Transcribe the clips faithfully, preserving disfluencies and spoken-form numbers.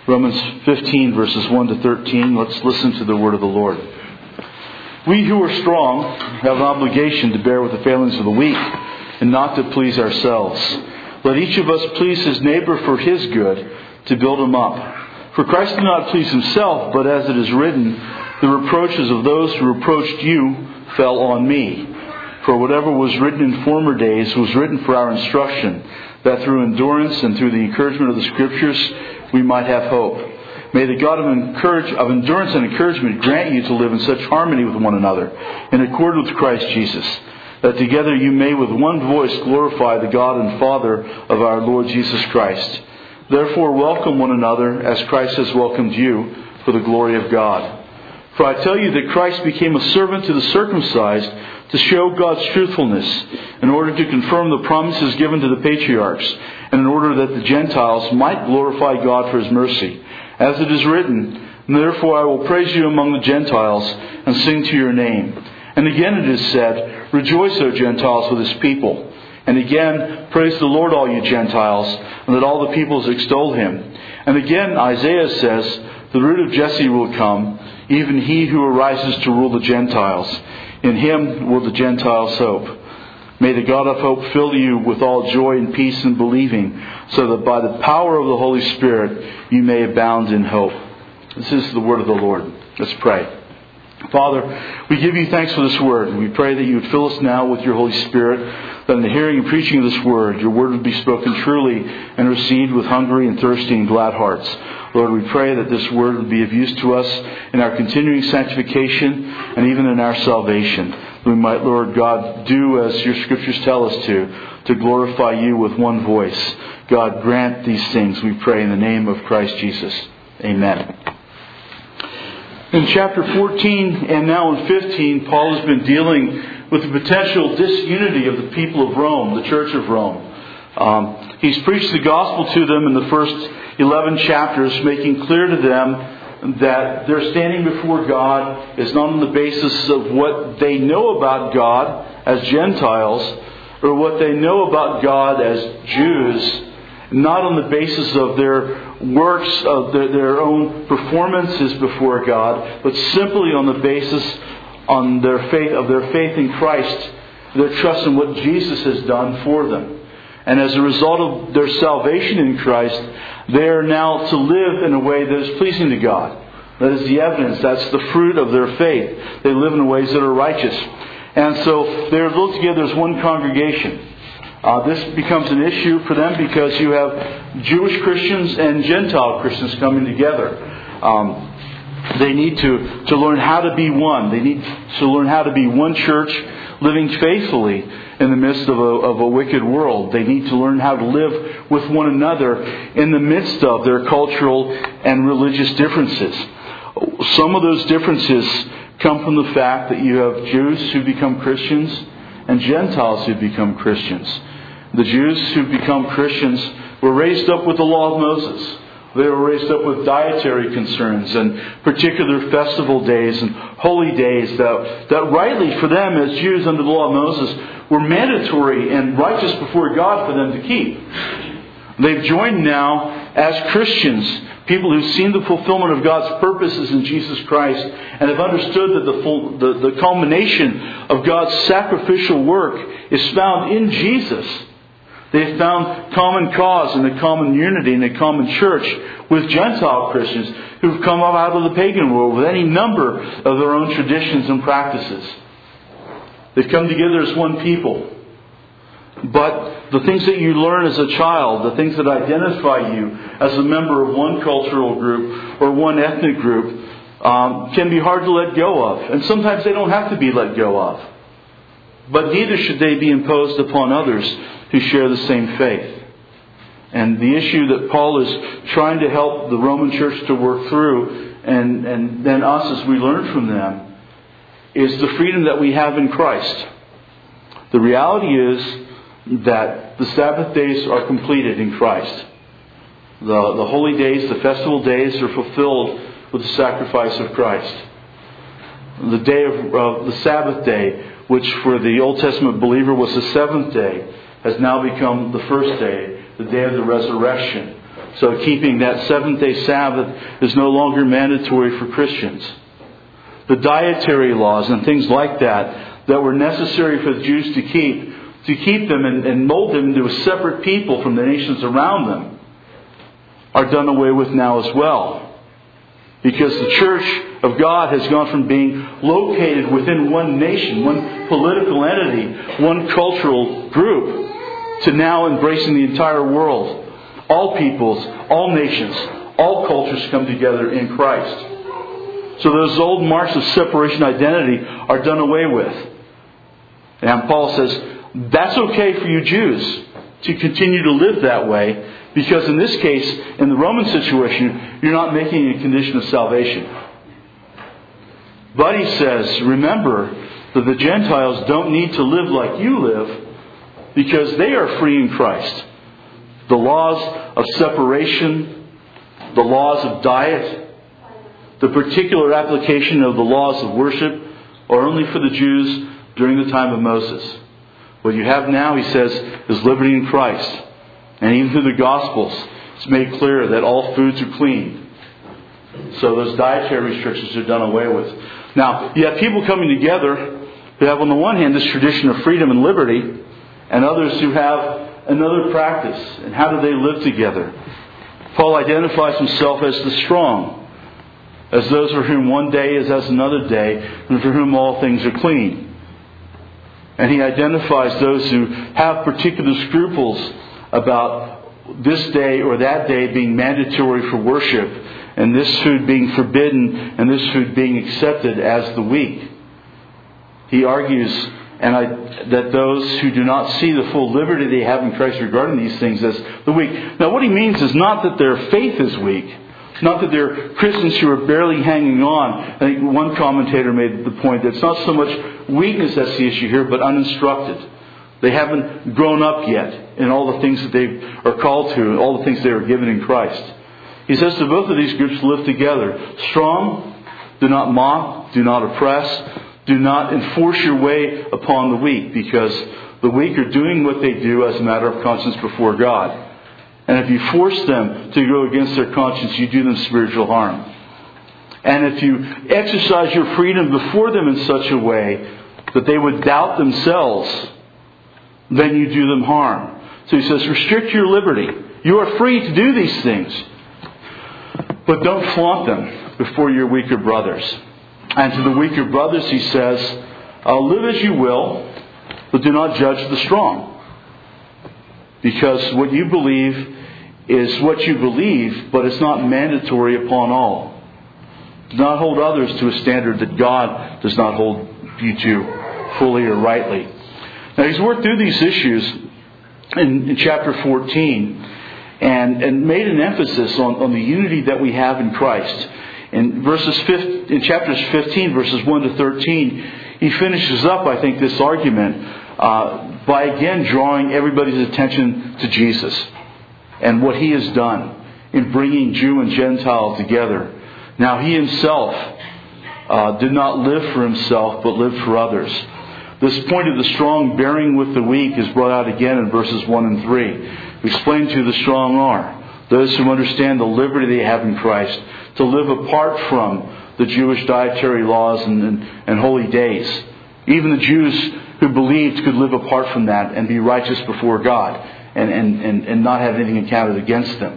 Romans fifteen, verses one to thirteen. Let's listen to the word of the Lord. We who are strong have an obligation to bear with the failings of the weak and not to please ourselves. Let each of us please his neighbor for his good, to build him up. For Christ did not please himself, but as it is written, the reproaches of those who reproached you fell on me. For whatever was written in former days was written for our instruction, that through endurance and through the encouragement of the Scriptures we might have hope. May the God of, encourage, of endurance and encouragement grant you to live in such harmony with one another, in accord with Christ Jesus, that together you may with one voice glorify the God and Father of our Lord Jesus Christ. Therefore welcome one another as Christ has welcomed you for the glory of God. For I tell you that Christ became a servant to the circumcised to show God's truthfulness, in order to confirm the promises given to the patriarchs, and in order that the Gentiles might glorify God for His mercy. As it is written, therefore I will praise you among the Gentiles and sing to your name. And again it is said, rejoice, O Gentiles, with His people. And again, praise the Lord, all you Gentiles, and let all the peoples extol Him. And again Isaiah says, the root of Jesse will come, even he who arises to rule the Gentiles. In Him will the Gentiles hope. May the God of hope fill you with all joy and peace in believing, so that by the power of the Holy Spirit you may abound in hope. This is the word of the Lord. Let's pray. Father, we give you thanks for this word, and we pray that you would fill us now with your Holy Spirit, that in the hearing and preaching of this word, your word would be spoken truly and received with hungry and thirsty and glad hearts. Lord, we pray that this word would be of use to us in our continuing sanctification and even in our salvation. We might, Lord God, do as your Scriptures tell us to, to glorify you with one voice. God, grant these things, we pray, in the name of Christ Jesus. Amen. In chapter fourteen and now in fifteen, Paul has been dealing with the potential disunity of the people of Rome, the Church of Rome. Um, he's preached the gospel to them in the first eleven chapters, making clear to them that their standing before God is not on the basis of what they know about God as Gentiles, or what they know about God as Jews, not on the basis of their works, of their, their own performances before God, but simply on the basis on their faith of their faith in Christ, their trust in what Jesus has done for them. And as a result of their salvation in Christ, they are now to live in a way that is pleasing to God. That is the evidence. That's the fruit of their faith. They live in ways that are righteous. And so they are lumped together as one congregation. Uh, this becomes an issue for them because you have Jewish Christians and Gentile Christians coming together. Um, they need to, to learn how to be one. They need to learn how to be one church, living faithfully in the midst of a, of a wicked world. They need to learn how to live with one another in the midst of their cultural and religious differences. Some of those differences come from the fact that you have Jews who become Christians and Gentiles who become Christians. The Jews who become Christians were raised up with the law of Moses. They were raised up with dietary concerns and particular festival days and holy days that, that rightly for them as Jews under the law of Moses were mandatory and righteous before God for them to keep. They've joined now as Christians, people who've seen the fulfillment of God's purposes in Jesus Christ and have understood that the, full, the, the culmination of God's sacrificial work is found in Jesus. They've found common cause and a common unity and a common church with Gentile Christians who've come up out of the pagan world with any number of their own traditions and practices. They've come together as one people. But the things that you learn as a child, the things that identify you as a member of one cultural group or one ethnic group, um, can be hard to let go of. And sometimes they don't have to be let go of. But neither should they be imposed upon others who share the same faith. And the issue that Paul is trying to help the Roman church to work through, and, and then us as we learn from them, is the freedom that we have in Christ. The reality is that the Sabbath days are completed in Christ. The, the holy days, the festival days are fulfilled with the sacrifice of Christ. The day of uh, the Sabbath day, which for the Old Testament believer was the seventh day, has now become the first day, the day of the resurrection, So keeping that seventh-day Sabbath is no longer mandatory for Christians. The dietary laws and things like that that were necessary for the Jews to keep, to keep them and, and mold them into a separate people from the nations around them, are done away with now as well. Because the Church of God has gone from being located within one nation, one political entity, one cultural group, to now embracing the entire world. All peoples, all nations, all cultures come together in Christ. So those old marks of separation identity are done away with. And Paul says, that's okay for you Jews to continue to live that way, because in this case, in the Roman situation, you're not making a condition of salvation. But he says, remember that the Gentiles don't need to live like you live, because they are free in Christ. The laws of separation, the laws of diet, the particular application of the laws of worship are only for the Jews during the time of Moses. What you have now, he says, is liberty in Christ. And even through the Gospels, it's made clear that all foods are clean. So those dietary restrictions are done away with. Now, you have people coming together who have on the one hand this tradition of freedom and liberty, and others who have another practice. And how do they live together? Paul identifies himself as the strong, as those for whom one day is as another day, and for whom all things are clean. And he identifies those who have particular scruples about this day or that day being mandatory for worship, and this food being forbidden, and this food being accepted as the week. He argues and I, that those who do not see the full liberty they have in Christ regarding these things as the weak. Now what he means is not that their faith is weak. Not that they're Christians who are barely hanging on. I think one commentator made the point that it's not so much weakness that's the issue here, but uninstructed. They haven't grown up yet in all the things that they are called to, all the things they were given in Christ. He says to both of these groups to live together. Strong, do not mock, do not oppress, do not enforce your way upon the weak, because the weak are doing what they do as a matter of conscience before God. And if you force them to go against their conscience, you do them spiritual harm. And if you exercise your freedom before them in such a way that they would doubt themselves, then you do them harm. So he says, restrict your liberty. You are free to do these things, but don't flaunt them before your weaker brothers. And to the weaker brothers he says, uh, live as you will, but do not judge the strong. Because what you believe is what you believe, but it's not mandatory upon all. Do not hold others to a standard that God does not hold you to fully or rightly. Now he's worked through these issues in, in chapter fourteen and, and made an emphasis on, on the unity that we have in Christ. In verses in chapters fifteen, verses one to thirteen, he finishes up, I think, this argument uh, by again drawing everybody's attention to Jesus and what he has done in bringing Jew and Gentile together. Now he himself uh, did not live for himself, but lived for others. This point of the strong bearing with the weak is brought out again in verses one and three. We explain to who the strong are. Those who understand the liberty they have in Christ to live apart from the Jewish dietary laws and, and, and holy days. Even the Jews who believed could live apart from that and be righteous before God and, and, and, and not have anything counted against them.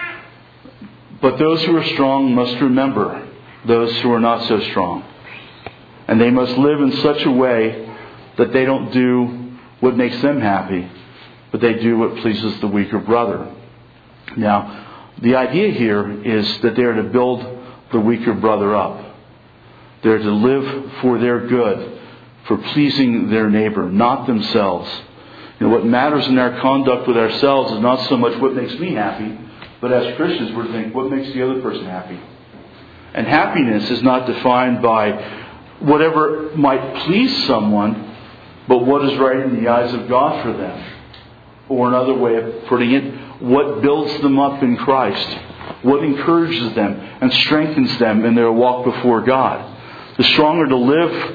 But those who are strong must remember those who are not so strong. And they must live in such a way that they don't do what makes them happy, but they do what pleases the weaker brother. Now, the idea here is that they're to build the weaker brother up. They're to live for their good, for pleasing their neighbor, not themselves. You know, what matters in our conduct with ourselves is not so much what makes me happy, but as Christians we're to think, what makes the other person happy? And happiness is not defined by whatever might please someone, but what is right in the eyes of God for them. Or another way of putting it, what builds them up in Christ, what encourages them and strengthens them in their walk before God. The strong are to live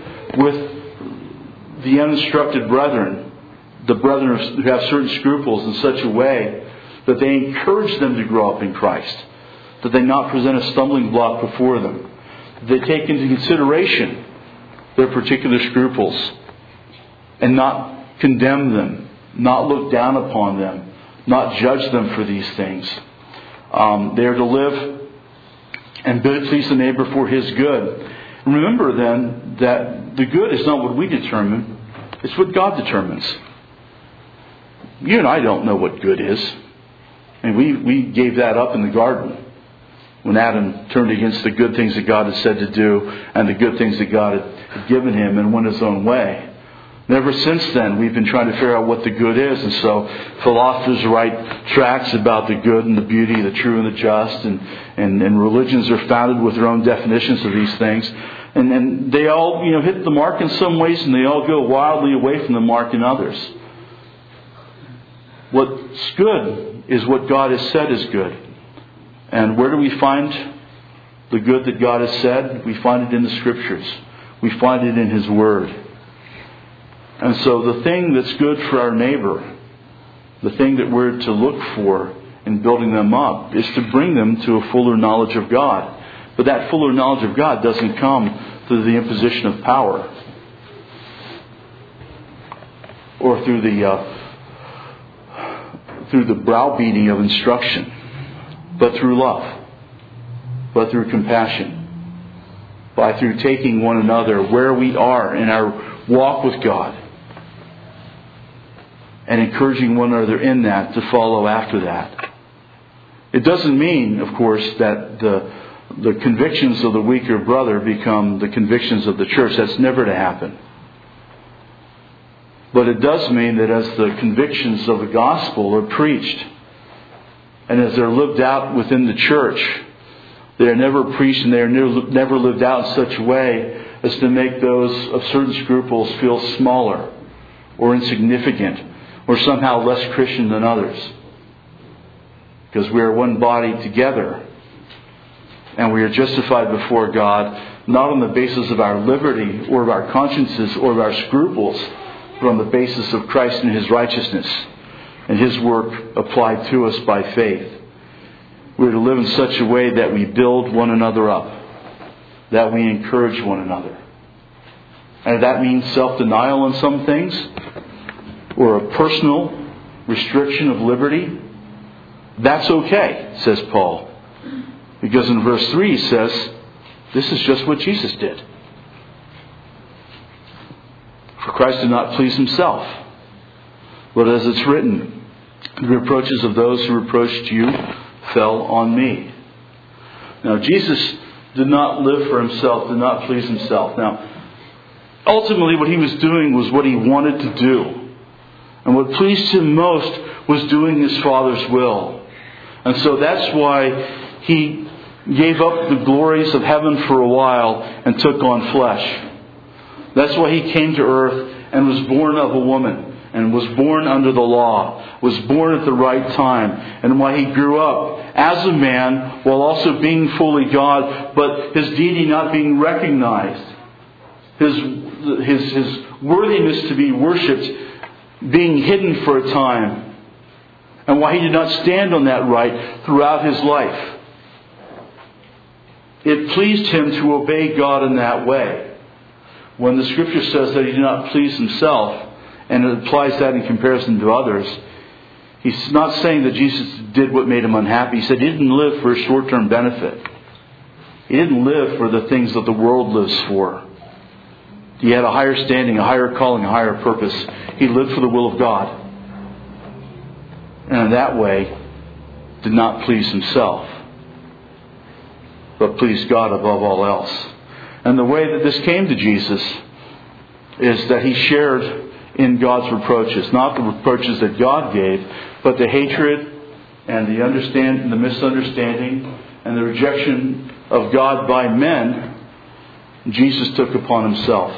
with the uninstructed brethren, the brethren who have certain scruples, in such a way that they encourage them to grow up in Christ, that they not present a stumbling block before them, that they take into consideration their particular scruples and not condemn them, not look down upon them, not judge them for these things. Um, they are to live and please the neighbor for his good. And remember then that the good is not what we determine, it's what God determines. You and I don't know what good is. And we, we gave that up in the garden when Adam turned against the good things that God had said to do and the good things that God had given him and went his own way. And ever since then, we've been trying to figure out what the good is. And so philosophers write tracts about the good and the beauty, the true and the just. And, and, and religions are founded with their own definitions of these things. And, and they all, you know, hit the mark in some ways, and they all go wildly away from the mark in others. What's good is what God has said is good. And where do we find the good that God has said? We find it in the Scriptures. We find it in His Word. And so the thing that's good for our neighbor, the thing that we're to look for in building them up, is to bring them to a fuller knowledge of God. But that fuller knowledge of God doesn't come through the imposition of power or through the uh, through the browbeating of instruction, but through love, but through compassion, by through taking one another where we are in our walk with God and encouraging one another in that to follow after that. It doesn't mean, of course, that the the convictions of the weaker brother become the convictions of the church. That's never to happen. But it does mean that as the convictions of the gospel are preached and as they're lived out within the church, they are never preached and they are never lived out in such a way as to make those of certain scruples feel smaller or insignificant or somehow less Christian than others. Because we are one body together and we are justified before God not on the basis of our liberty or of our consciences or of our scruples, but on the basis of Christ and His righteousness and His work applied to us by faith. We are to live in such a way that we build one another up, that we encourage one another. And if that means self-denial on some things, or a personal restriction of liberty, that's okay, says Paul. Because in verse three he says, this is just what Jesus did. For Christ did not please Himself, but as it's written, the reproaches of those who reproached you fell on me. Now, Jesus did not live for Himself, did not please Himself. Now, ultimately what He was doing was what He wanted to do. And what pleased Him most was doing His Father's will. And so that's why He gave up the glories of heaven for a while and took on flesh. That's why He came to earth and was born of a woman and was born under the law, was born at the right time, and why He grew up as a man while also being fully God, but His deity not being recognized, His, his, his worthiness to be worshipped being hidden for a time, and why He did not stand on that right throughout His life. It pleased Him to obey God in that way. When the Scripture says that He did not please Himself, and it applies that in comparison to others, He's not saying that Jesus did what made Him unhappy. He said He didn't live for a short-term benefit. He didn't live for the things that the world lives for. He had a higher standing, a higher calling, a higher purpose. He lived for the will of God. And in that way, did not please Himself, but pleased God above all else. And the way that this came to Jesus is that He shared in God's reproaches. Not the reproaches that God gave, but the hatred and the understand, the misunderstanding and the rejection of God by men, Jesus took upon Himself.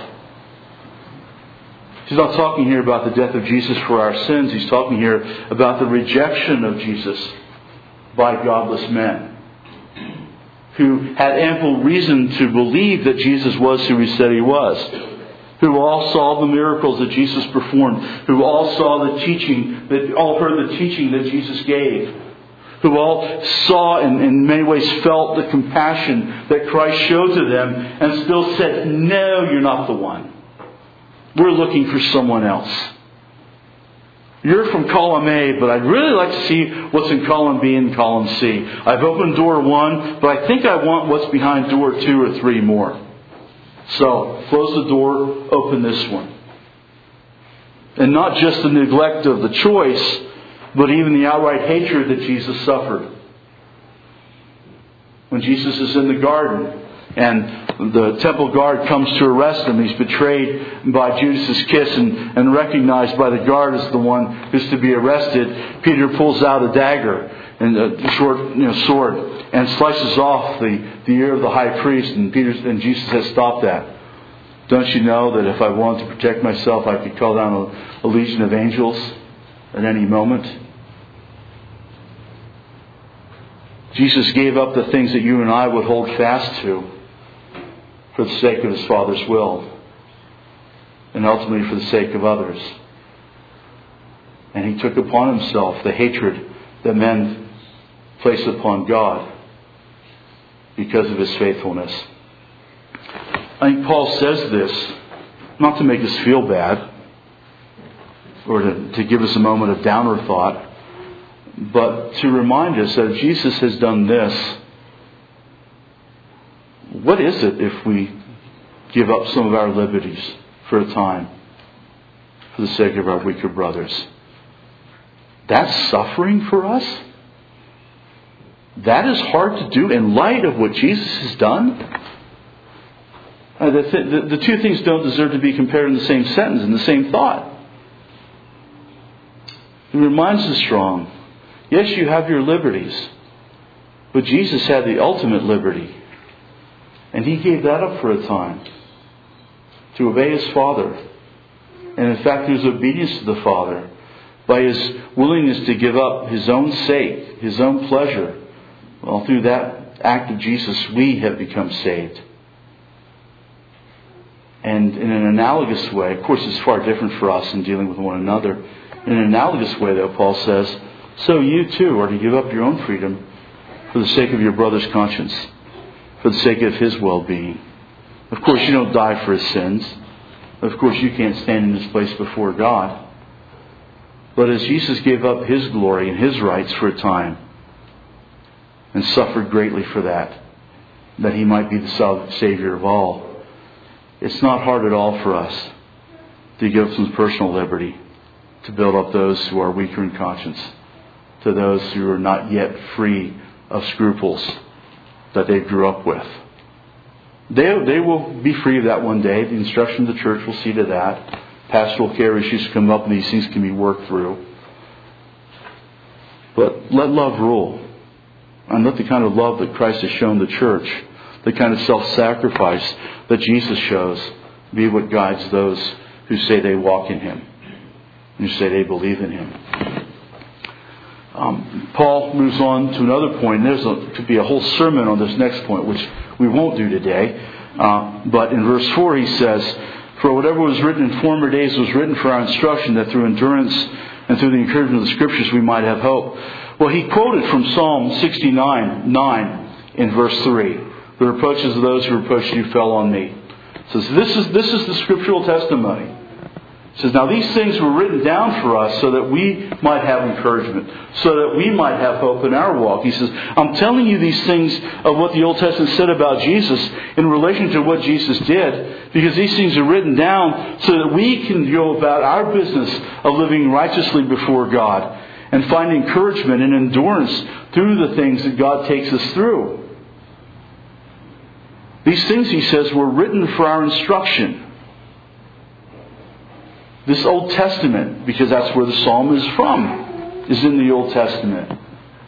He's not talking here about the death of Jesus for our sins. He's talking here about the rejection of Jesus by godless men who had ample reason to believe that Jesus was who He said He was. who all saw the miracles that Jesus performed, who all saw the teaching, that all heard the teaching that Jesus gave, who all saw and in many ways felt the compassion that Christ showed to them, and still said, "No, you're not the one. We're looking for someone else. You're from column A, but I'd really like to see what's in column B and column C. I've opened door one, but I think I want what's behind door two or three more. So, close the door, open this one." And not just the neglect of the choice, but even the outright hatred that Jesus suffered. When Jesus is in the garden and the temple guard comes to arrest him, he's betrayed by Judas' kiss and, and recognized by the guard as the one who's to be arrested. Peter pulls out a dagger and a short you know, sword and slices off the, the ear of the high priest. And Peter and Jesus says, "Stop that. Don't you know that if I wanted to protect myself, I could call down a, a legion of angels at any moment?" Jesus gave up the things that you and I would hold fast to for the sake of His Father's will, and ultimately for the sake of others. And He took upon Himself the hatred that men place upon God because of His faithfulness. I think Paul says this not to make us feel bad or to, to give us a moment of downer thought, but to remind us that if Jesus has done this, what is it if we give up some of our liberties for a time for the sake of our weaker brothers? That's suffering for us. That is hard to do in light of what Jesus has done. Uh, the, th- the, the two things don't deserve to be compared in the same sentence, in the same thought. It reminds us strong. Yes, you have your liberties, but Jesus had the ultimate liberty. And He gave that up for a time to obey His Father. And in fact, His obedience to the Father, by His willingness to give up His own sake, His own pleasure, well, through that act of Jesus, we have become saved. And in an analogous way, of course it's far different for us in dealing with one another. In an analogous way, though, Paul says, so you too are to give up your own freedom for the sake of your brother's conscience, for the sake of his well-being. Of course, you don't die for his sins. Of course, you can't stand in his place before God. But as Jesus gave up His glory and His rights for a time, and suffered greatly for that, that He might be the Savior of all, it's not hard at all for us to give up some personal liberty to build up those who are weaker in conscience, to those who are not yet free of scruples that they grew up with. They, they will be free of that one day. The instruction of the church will see to that. Pastoral care issues come up and these things can be worked through. But let love rule. And let the kind of love that Christ has shown the church, the kind of self-sacrifice that Jesus shows, be what guides those who say they walk in Him, who say they believe in Him. Um, Paul moves on to another point. There's a, could be a whole sermon on this next point, which we won't do today. Uh, but in verse four he says, "For whatever was written in former days was written for our instruction, that through endurance and through the encouragement of the Scriptures we might have hope." Well, he quoted from Psalm sixty-nine nine in verse three. "The reproaches of those who reproached you fell on me." So this is this is the scriptural testimony. It says, now these things were written down for us so that we might have encouragement, so that we might have hope in our walk. He says, I'm telling you these things of what the Old Testament said about Jesus in relation to what Jesus did, because these things are written down so that we can go about our business of living righteously before God and find encouragement and endurance through the things that God takes us through. These things, he says, were written for our instruction. This Old Testament, because that's where the Psalm is from, is in the Old Testament,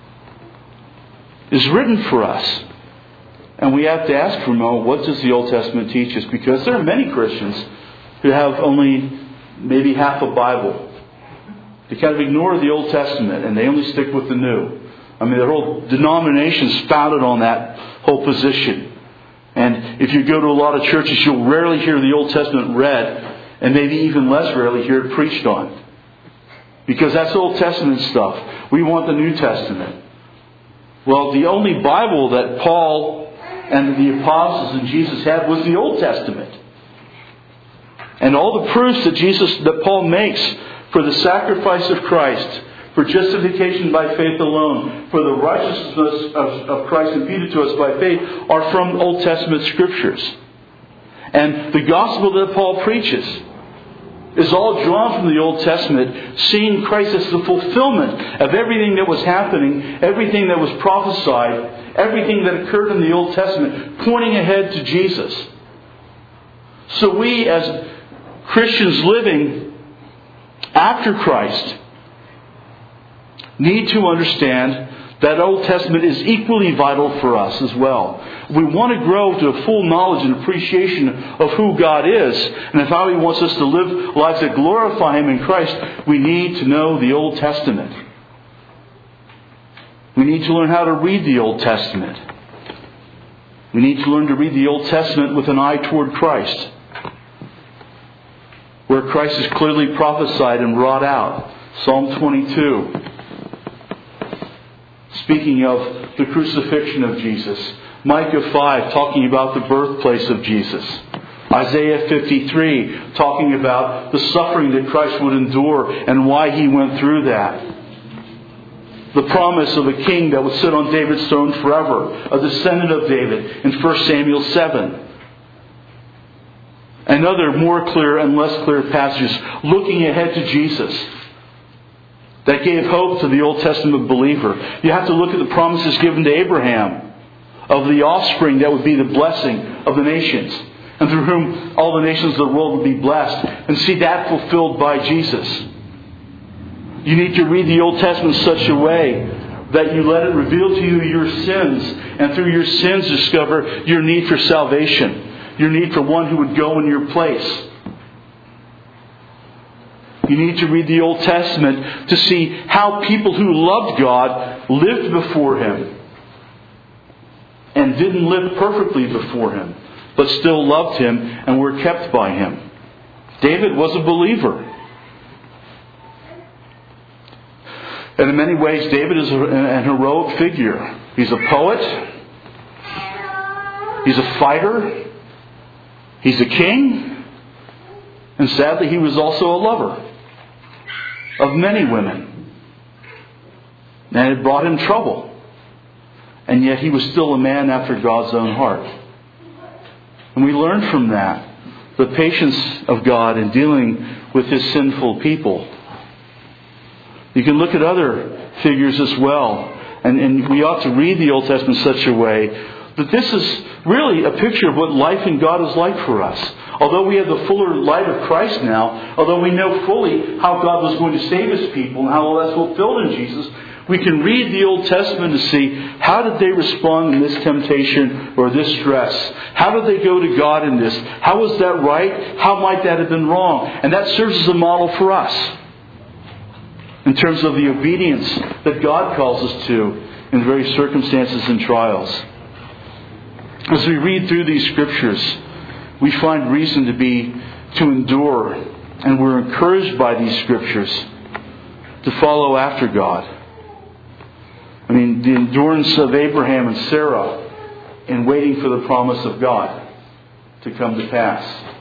is written for us. And we have to ask for a moment, what does the Old Testament teach us? Because there are many Christians who have only maybe half a Bible. They kind of ignore the Old Testament and they only stick with the New. I mean, their whole denomination is founded on that whole position. And if you go to a lot of churches, you'll rarely hear the Old Testament read, and maybe even less rarely hear it preached on. Because that's Old Testament stuff. We want the New Testament. Well, the only Bible that Paul and the apostles and Jesus had was the Old Testament. And all the proofs that Jesus, that Paul makes for the sacrifice of Christ, for justification by faith alone, for the righteousness of, of Christ imputed to us by faith, are from Old Testament Scriptures. And the gospel that Paul preaches is all drawn from the Old Testament, seeing Christ as the fulfillment of everything that was happening, everything that was prophesied, everything that occurred in the Old Testament, pointing ahead to Jesus. So we, as Christians living after Christ, need to understand that Old Testament is equally vital for us as well. We want to grow to a full knowledge and appreciation of who God is and of how He wants us to live lives that glorify Him in Christ. We need to know the Old Testament. We need to learn how to read the Old Testament. We need to learn to read the Old Testament with an eye toward Christ, where Christ is clearly prophesied and wrought out. Psalm twenty-two. Speaking of the crucifixion of Jesus. Micah five, talking about the birthplace of Jesus. Isaiah fifty-three, talking about the suffering that Christ would endure and why He went through that. The promise of a king that would sit on David's throne forever, a descendant of David, in First Samuel seven. And other more clear and less clear passages looking ahead to Jesus that gave hope to the Old Testament believer. You have to look at the promises given to Abraham of the offspring that would be the blessing of the nations, and through whom all the nations of the world would be blessed, and see that fulfilled by Jesus. You need to read the Old Testament in such a way that you let it reveal to you your sins, and through your sins discover your need for salvation, your need for one who would go in your place. You need to read the Old Testament to see how people who loved God lived before Him and didn't live perfectly before Him, but still loved Him and were kept by Him. David was a believer. And in many ways, David is an heroic figure. He's a poet. He's a fighter. He's a king. And sadly, he was also a lover of many women. And it brought him trouble. And yet he was still a man after God's own heart. And we learn from that the patience of God in dealing with His sinful people. You can look at other figures as well. And, and we ought to read the Old Testament in such a way that this is really a picture of what life in God is like for us. Although we have the fuller light of Christ now, although we know fully how God was going to save His people and how all that's fulfilled in Jesus, we can read the Old Testament to see how did they respond in this temptation or this stress? How did they go to God in this? How was that right? How might that have been wrong? And that serves as a model for us in terms of the obedience that God calls us to in various circumstances and trials. As we read through these Scriptures, we find reason to be, to endure, and we're encouraged by these Scriptures to follow after God. I mean, the endurance of Abraham and Sarah in waiting for the promise of God to come to pass.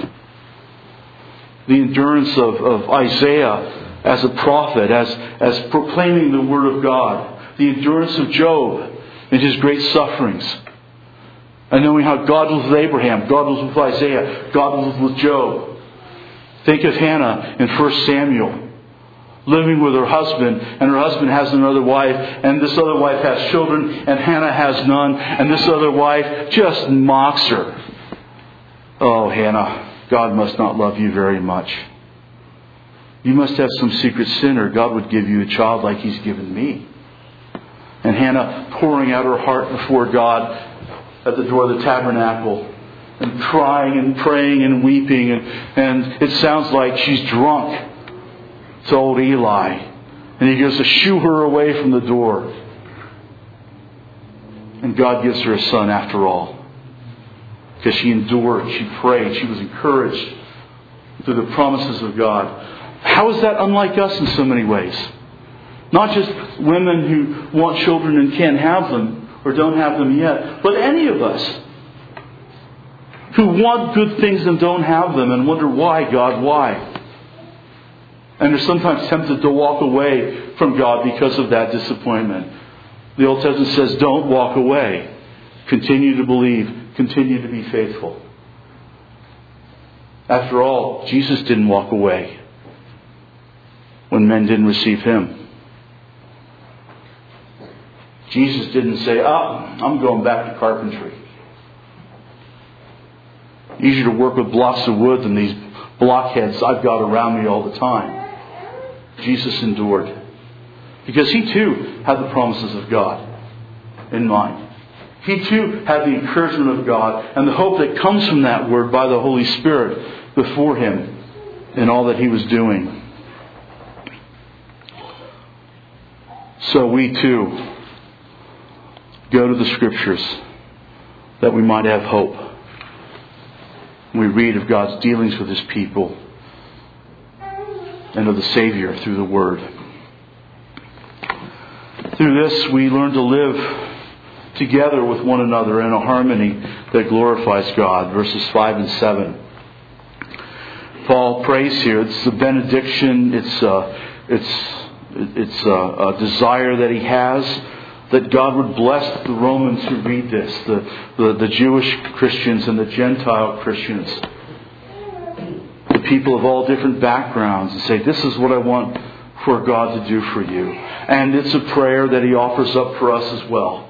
The endurance of, of Isaiah as a prophet, as, as proclaiming the Word of God. The endurance of Job in his great sufferings. And knowing how God was with Abraham, God was with Isaiah, God was with Job. Think of Hannah in First Samuel. Living with her husband, and her husband has another wife, and this other wife has children, and Hannah has none, and this other wife just mocks her. Oh, Hannah, God must not love you very much. You must have some secret sin, or God would give you a child like He's given me. And Hannah pouring out her heart before God at the door of the tabernacle, and crying and praying and weeping, and, and it sounds like she's drunk. To old Eli. And he goes to shoo her away from the door. And God gives her a son after all. because she endured, she prayed, she was encouraged through the promises of God. How is that unlike us in so many ways? Not just women who want children and can't have them or don't have them yet, but any of us who want good things and don't have them and wonder, why, God, why? And are sometimes tempted to walk away from God because of that disappointment. The Old Testament says, don't walk away. Continue to believe. Continue to be faithful. After all, Jesus didn't walk away when men didn't receive Him. Jesus didn't say, oh, I'm going back to carpentry. Easier to work with blocks of wood than these blockheads I've got around me all the time. Jesus endured. Because He too had the promises of God in mind. He too had the encouragement of God and the hope that comes from that word by the Holy Spirit before Him in all that He was doing. So we too go to the Scriptures that we might have hope. We read of God's dealings with His people and of the Savior through the Word. Through this, we learn to live together with one another in a harmony that glorifies God. Verses five and seven. Paul prays here. It's a benediction. It's a, it's, it's a, a desire that he has that God would bless the Romans who read this, the, the, the Jewish Christians and the Gentile Christians, the people of all different backgrounds, and say, this is what I want for God to do for you. And it's a prayer that He offers up for us as well.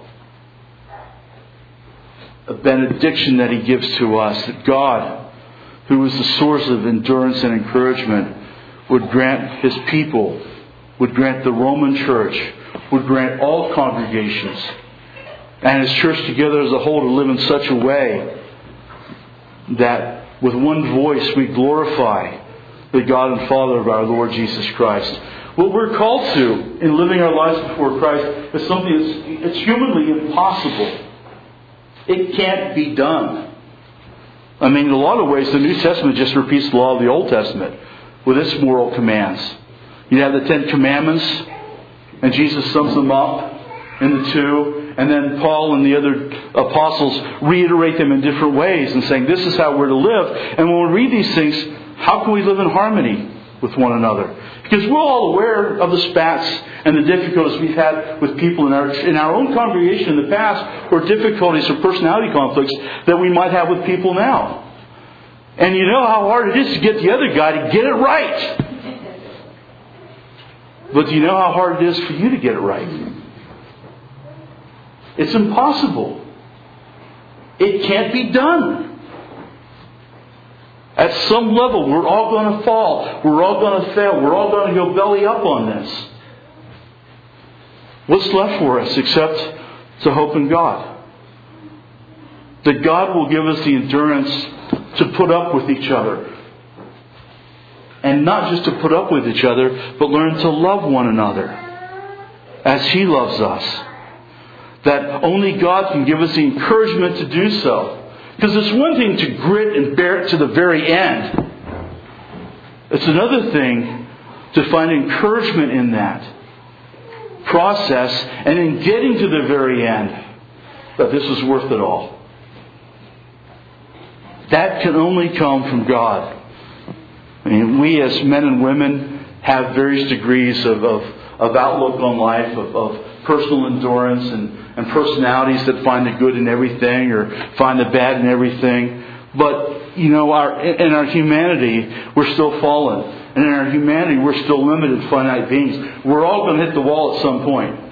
A benediction that He gives to us, that God, who is the source of endurance and encouragement, would grant His people, would grant the Roman Church, would grant all congregations and His church together as a whole to live in such a way that with one voice we glorify the God and Father of our Lord Jesus Christ. What we're called to in living our lives before Christ is something that's it's humanly impossible. It can't be done. I mean, in a lot of ways, the New Testament just repeats the law of the Old Testament with its moral commands. You have the Ten Commandments, and Jesus sums them up in the two. And then Paul and the other apostles reiterate them in different ways and saying, this is how we're to live. And when we read these things, how can we live in harmony with one another? Because we're all aware of the spats and the difficulties we've had with people in our in our own congregation in the past, or difficulties or personality conflicts that we might have with people now. And you know how hard it is to get the other guy to get it right. But do you know how hard it is for you to get it right? It's impossible. It can't be done. At some level, we're all going to fall. We're all going to fail. We're all going to go belly up on this. What's left for us except to hope in God? That God will give us the endurance to put up with each other. And not just to put up with each other, but learn to love one another as He loves us. That only God can give us the encouragement to do so. Because it's one thing to grit and bear it to the very end. It's another thing to find encouragement in that process and in getting to the very end that this is worth it all. That can only come from God. I mean, we as men and women have various degrees of, of, of outlook on life, of, of personal endurance and, and personalities that find the good in everything or find the bad in everything. But, you know, our, in our humanity, we're still fallen. And in our humanity, we're still limited, finite beings. We're all going to hit the wall at some point.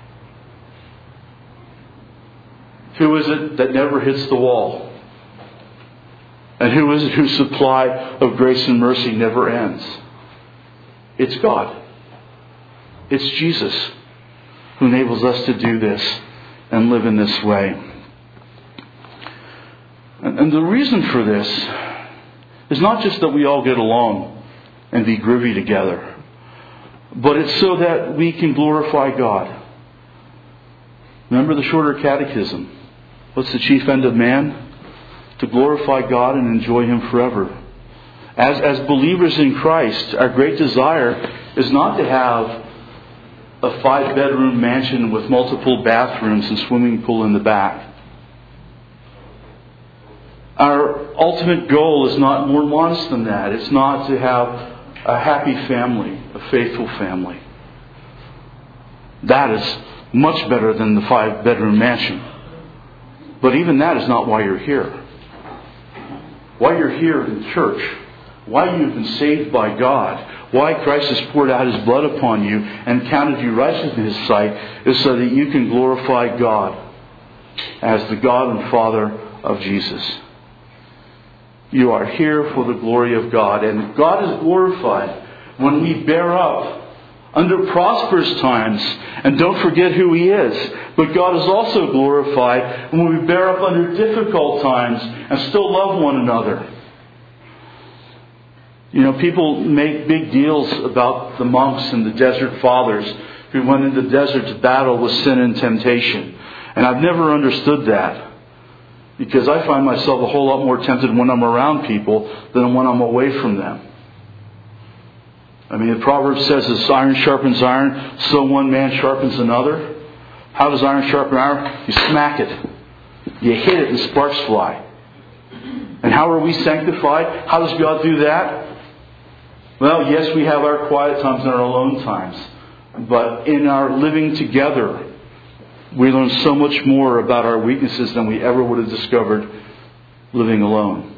Who is it that never hits the wall? And who is it whose supply of grace and mercy never ends? It's God. It's Jesus who enables us to do this and live in this way. And, and the reason for this is not just that we all get along and be groovy together, but it's so that we can glorify God. Remember the shorter catechism. What's the chief end of man? To to glorify God and enjoy Him forever. As, as believers in Christ, our great desire is not to have a five-bedroom mansion with multiple bathrooms and swimming pool in the back. Our ultimate goal is not more modest than that. It's not to have a happy family, a faithful family. That is much better than the five-bedroom mansion. But even that is not why you're here. Why you're here in church, why you've been saved by God, why Christ has poured out His blood upon you and counted you righteous in His sight, is so that you can glorify God as the God and Father of Jesus. You are here for the glory of God. And God is glorified when we bear up under prosperous times and don't forget who He is. But God is also glorified when we bear up under difficult times and still love one another. You know, people make big deals about the monks and the desert fathers who went into the desert to battle with sin and temptation. And I've never understood that. Because I find myself a whole lot more tempted when I'm around people than when I'm away from them. I mean, the proverb says, as iron sharpens iron, so one man sharpens another. How does iron sharpen iron? You smack it. You hit it and sparks fly. And how are we sanctified? How does God do that? Well, yes, we have our quiet times and our alone times. But in our living together, we learn so much more about our weaknesses than we ever would have discovered living alone.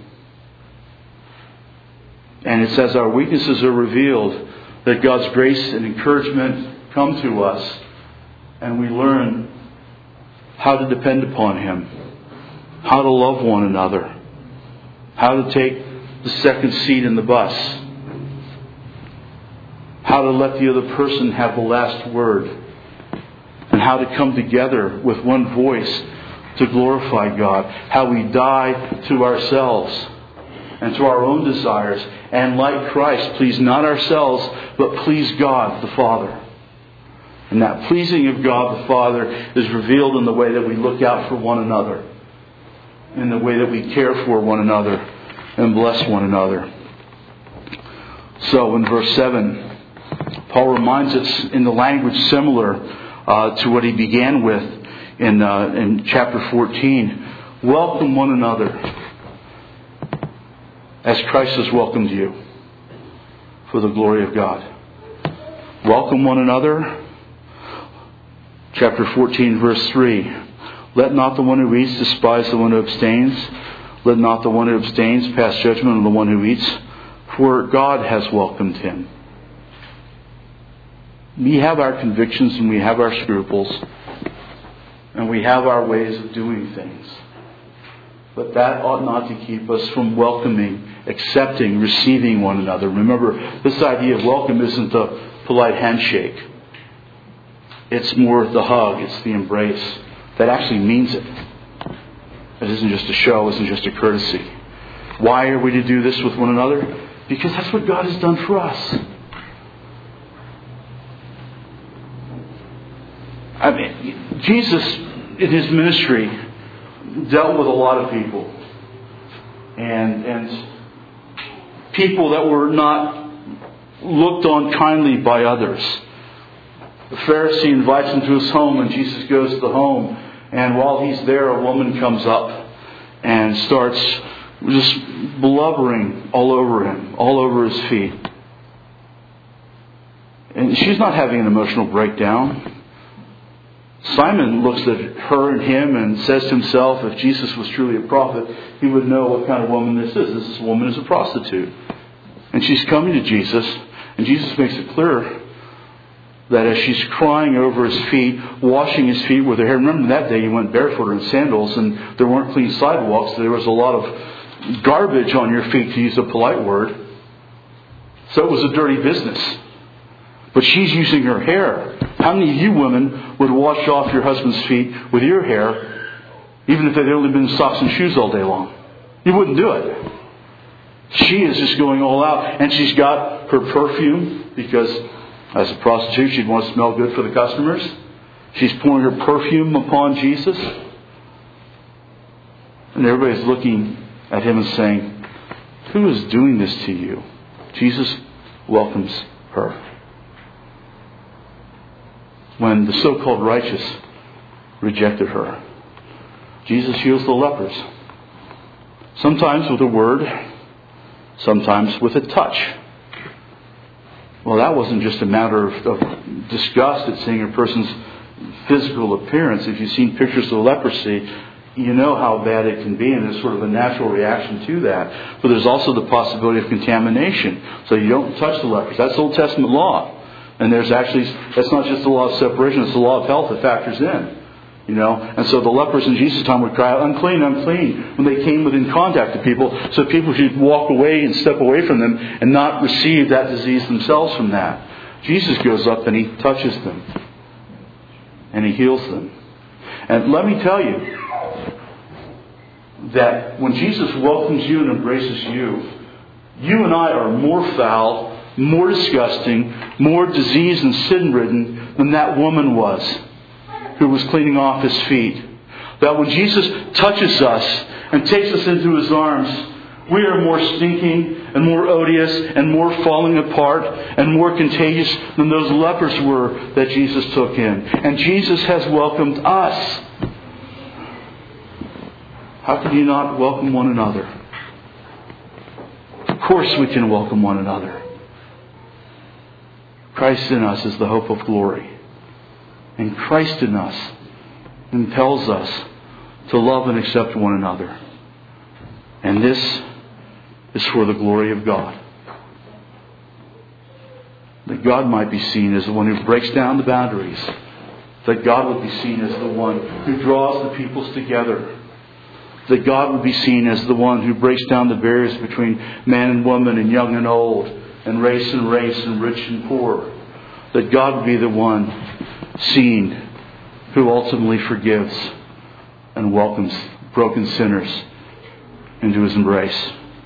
And it's as our weaknesses are revealed that God's grace and encouragement come to us, and we learn how to depend upon Him, how to love one another, how to take the second seat in the bus, how to let the other person have the last word, and how to come together with one voice to glorify God. How we die to ourselves and to our own desires, and like Christ, please not ourselves, but please God the Father. And that pleasing of God the Father is revealed in the way that we look out for one another, in the way that we care for one another and bless one another. So in verse seven, Paul reminds us in the language similar Uh, to what he began with in uh, in chapter fourteen. Welcome one another as Christ has welcomed you for the glory of God. Welcome one another. Chapter fourteen, verse three. Let not the one who eats despise the one who abstains. Let not the one who abstains pass judgment on the one who eats, for God has welcomed him. We have our convictions and we have our scruples and we have our ways of doing things. But that ought not to keep us from welcoming, accepting, receiving one another. Remember, this idea of welcome isn't the polite handshake. It's more the hug, it's the embrace that actually means it. It isn't just a show, it isn't just a courtesy. Why are we to do this with one another? Because that's what God has done for us. I mean, Jesus, in His ministry, dealt with a lot of people. And, and people that were not looked on kindly by others. The Pharisee invites him to his home, and Jesus goes to the home. And while he's there, a woman comes up and starts just blubbering all over him, all over his feet. And she's not having an emotional breakdown. Simon looks at her and him and says to himself, if Jesus was truly a prophet, he would know what kind of woman this is. This woman is a prostitute. And she's coming to Jesus, and Jesus makes it clear that as she's crying over his feet, washing his feet with her hair. Remember that day he went barefoot in sandals, and there weren't clean sidewalks. There was a lot of garbage on your feet, to use a polite word. So it was a dirty business. But she's using her hair. How many of you women would wash off your husband's feet with your hair, even if they'd only been in socks and shoes all day long? You wouldn't do it. She is just going all out. And she's got her perfume, because as a prostitute she'd want to smell good for the customers. She's pouring her perfume upon Jesus. And everybody's looking at him and saying, "Who is doing this to you?" Jesus welcomes her. When the so-called righteous rejected her, Jesus heals the lepers. Sometimes with a word, sometimes with a touch. Well, that wasn't just a matter of, of disgust at seeing a person's physical appearance. If you've seen pictures of leprosy, you know how bad it can be, and there's sort of a natural reaction to that. But there's also the possibility of contamination. So you don't touch the lepers. That's Old Testament law. And there's actually, that's not just the law of separation, it's the law of health that factors in. You know, and so the lepers in Jesus' time would cry out, "Unclean, unclean," when they came within contact with people, so people should walk away and step away from them and not receive that disease themselves from that. Jesus goes up and he touches them. And he heals them. And let me tell you that when Jesus welcomes you and embraces you, you and I are more foul, more disgusting, more diseased and sin-ridden than that woman was who was cleaning off his feet. That when Jesus touches us and takes us into his arms, we are more stinking and more odious and more falling apart and more contagious than those lepers were that Jesus took in. And Jesus has welcomed us. How can you not welcome one another? Of course we can welcome one another. Christ in us is the hope of glory. And Christ in us impels us to love and accept one another. And this is for the glory of God. That God might be seen as the one who breaks down the boundaries. That God would be seen as the one who draws the peoples together. That God would be seen as the one who breaks down the barriers between man and woman and young and old and race and race and rich and poor. That God would be the one seen who ultimately forgives and welcomes broken sinners into his embrace.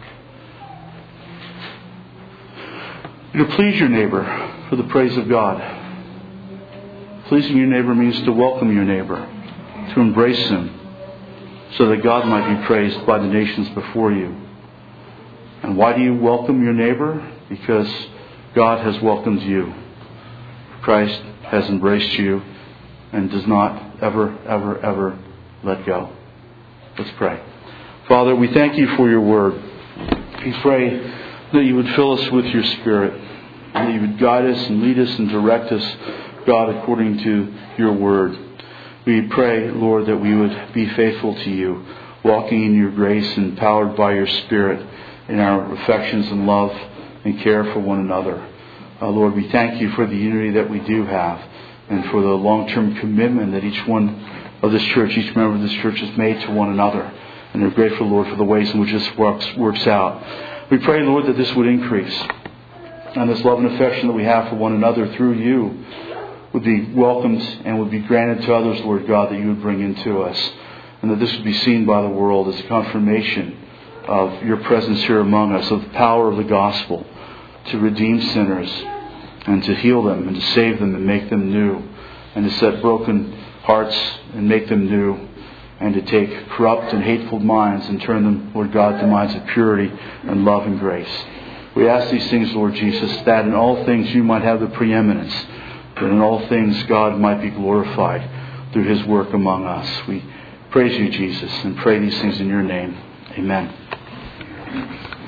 You know, please your neighbor for the praise of God. Pleasing your neighbor means to welcome your neighbor, to embrace him, so that God might be praised by the nations before you. And why do you welcome your neighbor? Because God has welcomed you. Christ has embraced you and does not ever, ever, ever let go. Let's pray. Father, we thank you for your word. We pray that you would fill us with your Spirit, and that you would guide us and lead us and direct us, God, according to your word. We pray, Lord, that we would be faithful to you, walking in your grace and powered by your Spirit in our affections and love and care for one another. Uh, Lord, we thank you for the unity that we do have and for the long-term commitment that each one of this church, each member of this church has made to one another. And we're grateful, Lord, for the ways in which this works, works out. We pray, Lord, that this would increase. And this love and affection that we have for one another through you would be welcomed and would be granted to others, Lord God, that you would bring into us. And that this would be seen by the world as a confirmation of your presence here among us, of the power of the gospel to redeem sinners and to heal them and to save them and make them new, and to set broken hearts and make them new, and to take corrupt and hateful minds and turn them, Lord God, to minds of purity and love and grace. We ask these things, Lord Jesus, that in all things you might have the preeminence, that in all things God might be glorified through his work among us. We praise you, Jesus, and pray these things in your name. Amen.